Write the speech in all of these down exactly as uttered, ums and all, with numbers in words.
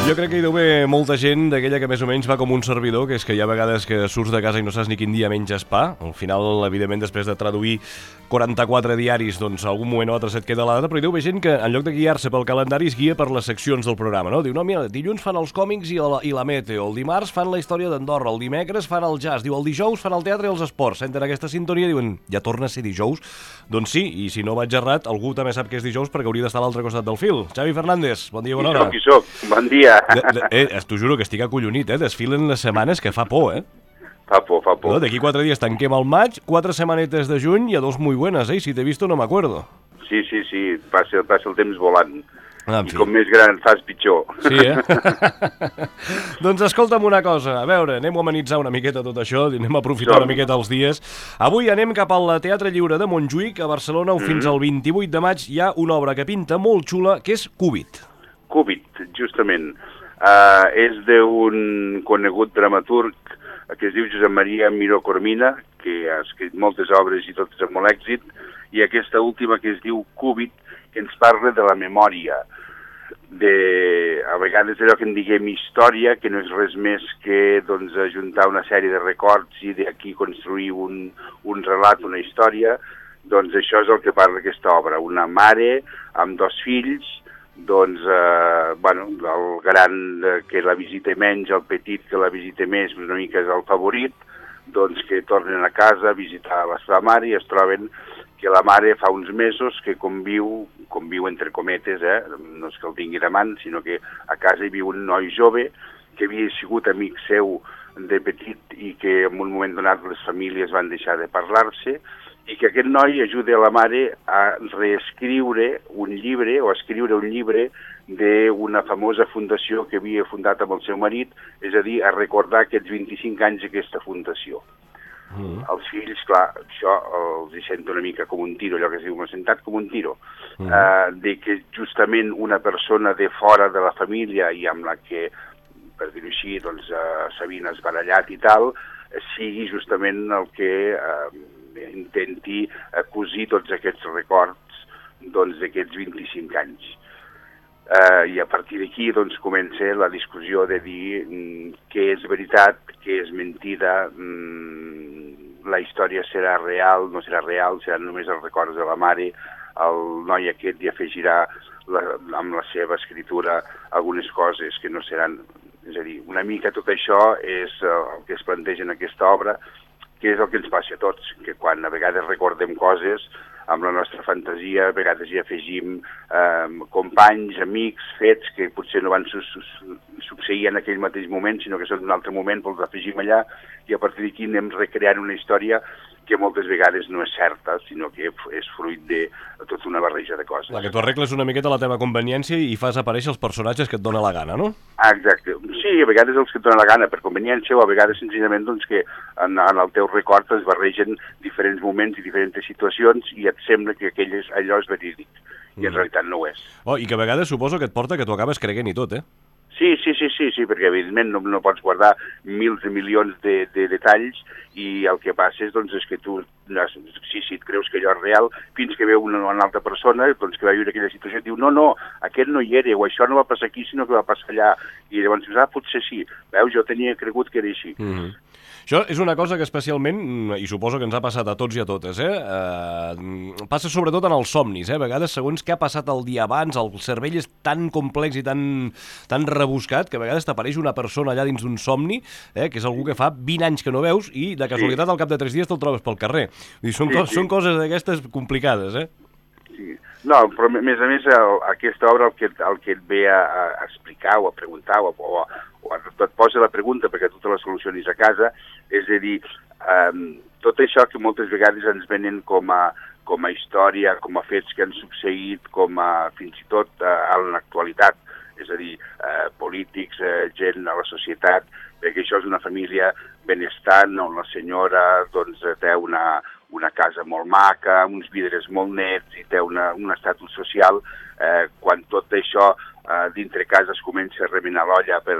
Jo crec que hi deu haver molta gent d'aquella que més o menys va com un servidor, que és que hi ha vegades que surts de casa i no saps ni quin dia menges pa. Al final, evidentment, després de traduir quaranta-quatre diaris, doncs algun moment o altre se't queda la data, però hi deu haver gent que en lloc de guiar-se pel calendari es guia per les seccions del programa, no? Diu, no, mira, dilluns fan els còmics i la, i la meteo, el dimarts fan la història d'Andorra, el dimecres fan el jazz, diu, el dijous fan el teatre i els esports. Senten aquesta sintonia i diuen, ja torna a ser dijous? Doncs sí, i si no vaig errat, algú també sap que és dijous perquè hauria d'estar a l'altre costat del fil. Xavi Fernández, bon dia, bona hora. Qui soc, qui soc? Bon dia. De, de, eh, t'ho juro que estic acollonit, eh? Desfilen les setmanes que fa por, eh? Fa por, fa por. No, d'aquí quatre dies tanquem el maig, quatre setmanetes de juny i a dos muy buenas, eh? Si t'he visto no m'acuerdo. Sí, sí, sí, passa, passa el temps volant. Ah, I com més gran et fas, pitjor. Sí, eh? Doncs escolta'm una cosa, a veure, anem a amenitzar una miqueta tot això, anem a aprofitar Som. una miqueta els dies. Avui anem cap al Teatre Lliure de Montjuïc, a Barcelona, on mm. fins al vint-i-vuit de maig hi ha una obra que pinta molt xula, que és Cúbit. Cúbit, justament. Uh, és d'un conegut dramaturg que es diu Josep Maria Miró Coromina, que ha escrit moltes obres i totes amb molt èxit, i aquesta última que es diu Cúbit, que ens parla de la memòria, de, a vegades allò que en diguem història, que no és res més que doncs, ajuntar una sèrie de records i d'aquí construir un, un relat, una història. Doncs això és el que parla aquesta obra, una mare amb dos fills, doncs, eh, bueno, el gran eh, que la visita menys, el petit que la visita més, una mica és el favorit, doncs que tornen a casa a visitar la seva mare i es troben que la mare fa uns mesos que conviu, conviu entre cometes, eh, no és que el tingui davant, sinó que a casa hi viu un noi jove que havia sigut amic seu de petit i que en un moment donat les famílies van deixar de parlar-se, i que aquest noi ajuda a la mare a reescriure un llibre o a escriure un llibre d'una famosa fundació que havia fundat amb el seu marit, és a dir, a recordar aquests vint-i-cinc anys d'aquesta fundació. Mm. Els fills, clar, això els hi sento una mica com un tiro, allò que es diu, m'ha sentat com un tiro, mm. eh, de que justament una persona de fora de la família i amb la que, per dir-ho així, doncs, eh, s'havien esbarallat i tal, eh, sigui justament el que eh, intenti cosir tots aquests records doncs, d'aquests vint-i-cinc anys. Uh, I a partir d'aquí doncs, comença la discussió de dir mm, què és veritat, què és mentida, mm, la història serà real, no serà real, seran només els records de la mare, el noi aquest hi afegirà la, amb la seva escritura algunes coses que no seran... És a dir, una mica tot això és uh, el que es planteja en aquesta obra, que és el que ens passa a tots, que quan a vegades recordem coses, amb la nostra fantasia, a vegades hi afegim eh, companys, amics, fets que potser no van su su succeir en aquell mateix moment, sinó que són d'un altre moment, però els afegim allà, i a partir d'aquí anem recreant una història que moltes vegades no és certa, sinó que és fruit de tota una barreja de coses. La que tu arregles una miqueta la teva conveniència i fas aparèixer els personatges que et dóna la gana, no? Ah, exacte. Sí, a vegades els que et dóna la gana per conveniència o a vegades senzillament doncs, que en, en el teu record es barregen diferents moments i diferents situacions i et sembla que aquell és, allò és verídic i en mm. realitat no ho és. Oh, I que a vegades suposo que et porta que tu acabes creguent i tot, eh? Sí, sí, sí, sí, sí, perquè evidentment no, no pots guardar mils de milions de, de detalls i el que passa és, doncs, és que tu, sí, sí, et creus que allò és real, fins que veu una, una altra persona doncs, que va viure aquella situació i diu, no, no, aquest no hi era, o això no va passar aquí, sinó que va passar allà. I llavors dius, ah, potser sí. Veus, jo tenia cregut que era així. Mm-hmm. Això és una cosa que especialment, i suposo que ens ha passat a tots i a totes, eh? eh passa sobretot en els somnis, eh? A vegades, segons què ha passat el dia abans, el cervell és tan complex i tan, tan rebuscat que a vegades t'apareix una persona allà dins d'un somni, eh? Que és algú que fa vint anys que no veus i de casualitat sí. Al cap de tres dies te'l trobes pel carrer. Vull dir, són, sí, co sí. són coses d'aquestes complicades, eh? Sí. No, però a més a més el, aquesta obra el que, el que et ve a, a explicar o a preguntar o, o, o et posa la pregunta perquè tu te la solucionis a casa, és a dir, um, tot això que moltes vegades ens venen com a, com a història, com a fets que han succeït, com a fins i tot uh, en l'actualitat, és a dir, uh, polítics, uh, gent a la societat, perquè això és una família benestant on la senyora doncs, té una, una casa molt maca, uns vidres molt nets i té una, un estatus social, eh, quan tot això eh, dintre casa es comença a remenar l'olla per,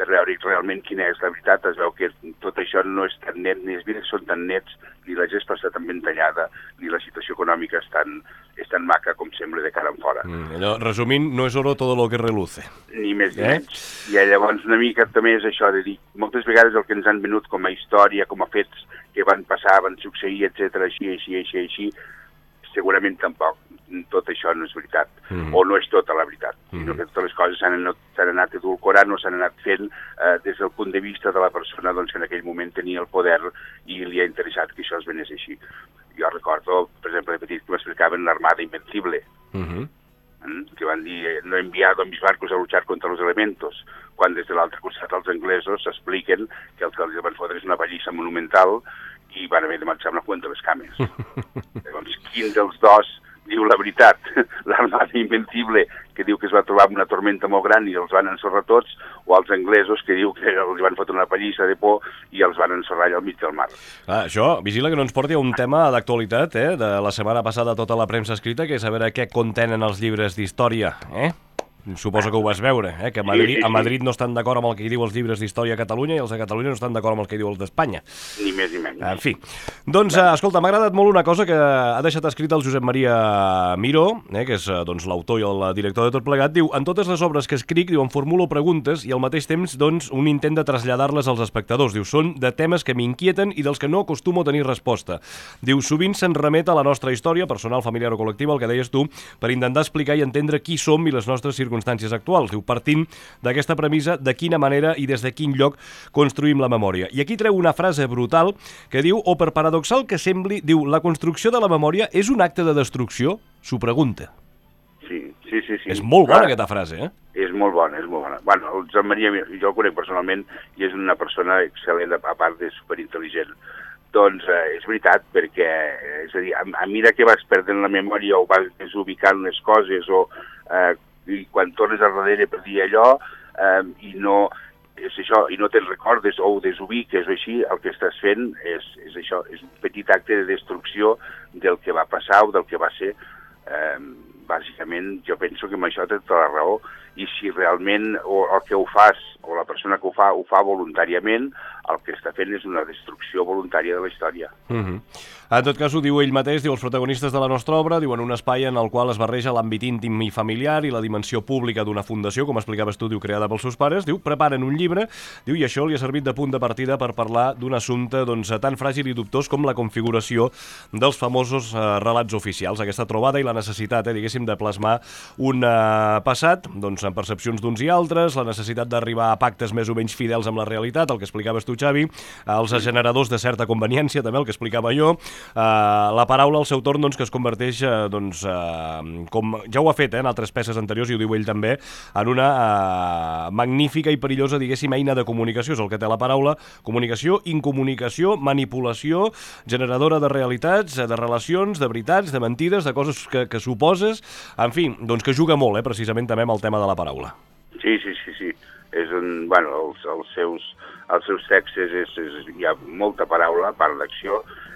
per veure realment quina és la veritat. Es veu que tot això no és tan net, ni els vídeos són tan nets, ni la gespa està tan ben tallada, ni la situació econòmica és tan, és tan maca com sembla de cara en fora. Mm, allò, resumint, no és oro todo lo que reluce. Ni més ni eh? menys. I llavors una mica també és això de dir, moltes vegades el que ens han venut com a història, com a fets que van passar, van succeir, etcètera, així, així, així, així, segurament tampoc tot això no és veritat, mm. o no és tota la veritat, mm. sinó que totes les coses s'han anat, anat edulcorant o s'han anat fent eh, des del punt de vista de la persona doncs, que en aquell moment tenia el poder i li ha interessat que això es venés així. Jo recordo, per exemple, de petit que m'explicaven l'Armada Invencible, mm-hmm. eh, que van dir no he enviado a mis barcos a luchar contra los elementos, quan des de l'altre costat els anglesos expliquen que el que els van fotre és una pallissa monumental i van haver de marxar amb la Fuente de les Cames. Llavors, quin dels dos diu la veritat? L'Armada Invencible, que diu que es va trobar amb una tormenta molt gran i els van ensorrar tots, o els anglesos, que diu que els van fotre una pallissa de por i els van ensorrar allà al mig del mar. Ah, això, vigila que no ens porti a un tema d'actualitat, eh? De la setmana passada tota la premsa escrita, que és a veure què contenen els llibres d'història, eh? Suposo que ho vas veure, eh? Que a Madrid, sí, sí, sí. a Madrid no estan d'acord amb el que diu els llibres d'història a Catalunya i els de Catalunya no estan d'acord amb el que diu els d'Espanya. Ni més ni menys. En fi. Doncs, eh, escolta, m'ha agradat molt una cosa que ha deixat escrita el Josep Maria Miró, eh, que és doncs, l'autor i el director de tot plegat. Diu, en totes les obres que escric, diu, em formulo preguntes i al mateix temps, doncs, un intent de traslladar-les als espectadors. Diu, són de temes que m'inquieten i dels que no acostumo a tenir resposta. Diu, sovint se'n remet a la nostra història, personal, familiar o col·lectiva, el que deies tu, per intentar explicar i entendre qui som i les nostres circumstàncies circumstàncies actuals. Diu, partint d'aquesta premissa, de quina manera i des de quin lloc construïm la memòria. I aquí treu una frase brutal que diu, o per paradoxal que sembli, diu, la construcció de la memòria és un acte de destrucció? S'ho pregunta. Sí, sí, sí. sí. És molt bona aquesta frase, eh? És molt bona, és molt bona. Bueno, el Josep Maria, jo el conec personalment i és una persona excel·lent, a part de superintel·ligent. Doncs eh, és veritat, perquè és a, dir, a, a mesura que vas perdent la memòria o vas desubicant les coses o eh, i quan tornes al darrere per dir allò eh, i no és això, i no te'n recordes o ho desubiques o així, el que estàs fent és, és això, és un petit acte de destrucció del que va passar o del que va ser. Eh, bàsicament, jo penso que amb això té tota la raó, i si realment o el que ho fas, o la persona que ho fa, ho fa voluntàriament, el que està fent és una destrucció voluntària de la història. Mm-hmm. En tot cas, ho diu ell mateix, diu, els protagonistes de la nostra obra diuen un espai en el qual es barreja l'àmbit íntim i familiar i la dimensió pública d'una fundació, com explicaves tu, diu, creada pels seus pares, diu, preparen un llibre, diu, i això li ha servit de punt de partida per parlar d'un assumpte doncs, tan fràgil i dubtós com la configuració dels famosos eh, relats oficials. Aquesta trobada i la necessitat, eh, diguéssim, de plasmar un eh, passat, doncs, en percepcions d'uns i altres, la necessitat d'arribar a pactes més o menys fidels amb la realitat, el que explicaves tu, Xavi, els generadors de certa conveniència, també el que explicava jo, eh, la paraula al seu torn doncs, que es converteix, eh, doncs, eh, com ja ho ha fet eh, en altres peces anteriors, i ho diu ell també, en una eh, magnífica i perillosa, diguéssim, eina de comunicació. És el que té la paraula, comunicació, incomunicació, manipulació, generadora de realitats, de relacions, de veritats, de mentides, de coses que, que suposes, en fi, doncs que juga molt, eh, precisament també amb el tema de la paraula. Sí, sí, sí, sí. És un, bueno, els, els seus els seus textos és, és, hi ha molta paraula, a part d'acció,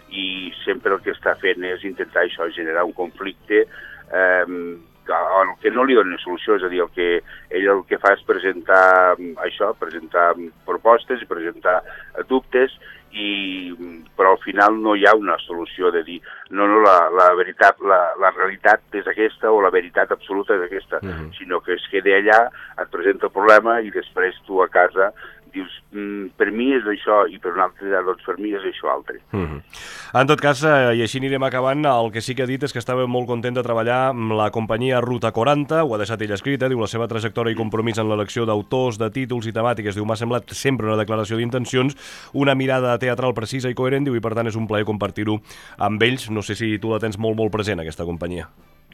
i sempre el que està fent és intentar això, generar un conflicte eh, el que no li dona solució, és a dir, el que ell el que fa és presentar això, presentar propostes i presentar dubtes, i, però al final no hi ha una solució de dir no, no, la, la veritat, la, la realitat és aquesta o la veritat absoluta és aquesta, mm-hmm. sinó que es queda allà, et presenta el problema i després tu a casa dius, mm, per mi és això i per un altre, doncs per mi és això altre. Mm-hmm. En tot cas, eh, i així anirem acabant, el que sí que ha dit és que estava molt content de treballar amb la companyia Ruta quaranta, ho ha deixat ell escrit, eh, diu la seva trajectòria i compromís en l'elecció d'autors, de títols i temàtiques, diu, m'ha semblat sempre una declaració d'intencions, una mirada teatral precisa i coherent, diu, i per tant és un plaer compartir-ho amb ells. No sé si tu la tens molt, molt present, aquesta companyia.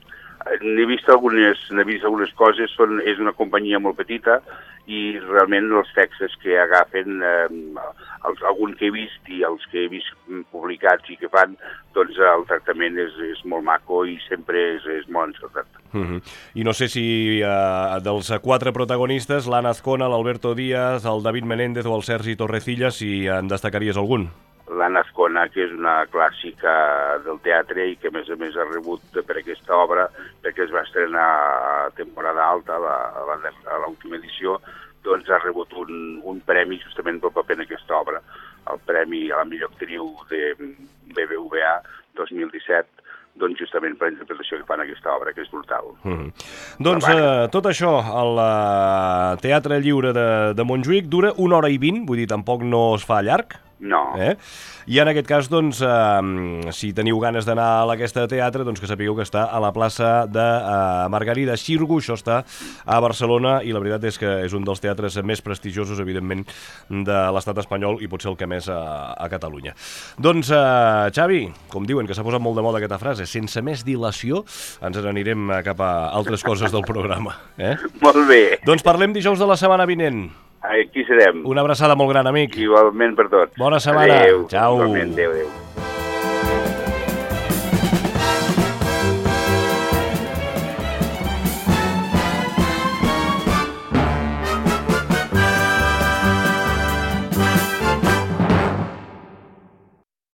N'he vist algunes, n'he vist algunes coses, són, és una companyia molt petita i realment els textos que agafen, eh, els, algun que he vist i els que he vist publicats i que fan, doncs el tractament és, és molt maco i sempre és, és molt encertat. Mm-hmm. I no sé si eh, dels quatre protagonistes, l'Anna Azcona, l'Alberto Díaz, el David Menéndez o el Sergi Torrecilla, si en destacaries algun? L'Anna Azcona, que és una clàssica del teatre i que a més a més ha rebut per aquesta obra, perquè es va estrenar a temporada alta, a l'última edició, doncs ha rebut un, un premi justament pel paper en aquesta obra, el premi a la millor actriu de B B V A dos mil disset, doncs justament per la interpretació que fan aquesta obra, que és brutal. Mm-hmm. Doncs eh, tot això al uh, Teatre Lliure de, de Montjuïc dura una hora i vint, vull dir, tampoc no es fa llarg. No. Eh? I en aquest cas, doncs, eh, si teniu ganes d'anar a aquesta teatre, doncs que sapigueu que està a la plaça de eh, Margarida Xirgu, això està a Barcelona, i la veritat és que és un dels teatres més prestigiosos, evidentment, de l'estat espanyol i potser el que més a, a Catalunya. Doncs, eh, Xavi, com diuen, que s'ha posat molt de moda aquesta frase, sense més dilació, ens n'anirem cap a altres coses del programa. Eh? Molt bé. Doncs parlem dijous de la setmana vinent. Aquí serem. Una abraçada molt gran, amic. Igualment per tots. Bona setmana. Adéu. Ciao. Igualment, adéu, adéu.